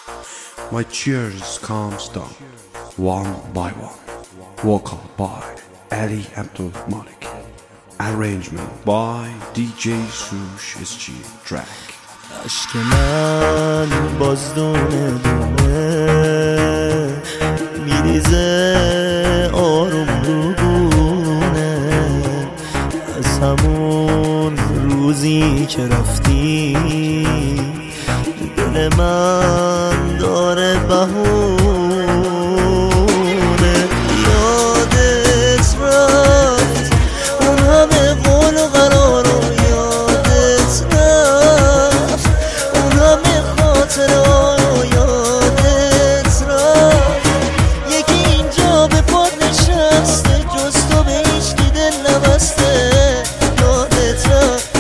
My cheers comes down one by one. Vocal by Ali Abdul Malik. Arrangement by DJ Sush SG Track. عشق من باز دونه دونه میریزه آروم رو گونه از همون روزی که رفتی دل من داره بهونه یادت رفت اون همه قول و قرار رو یادت رفت اون همه خاطره رو یادت رفت یکی اینجا به پاد نشسته جز تو به هیچکی دل نبسته یادت رفت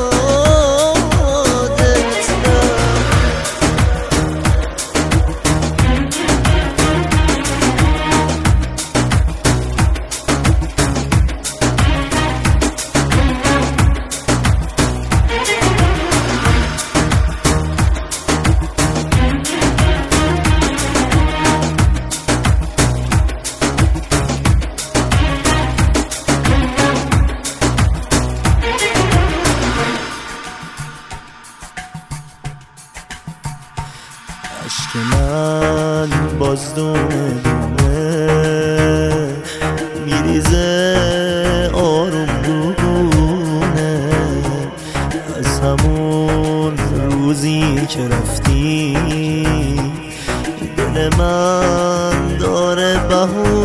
عشق من باز دونه دونه میریزه آروم رو گونه از همون روزی که رفتی دل من داره بهونه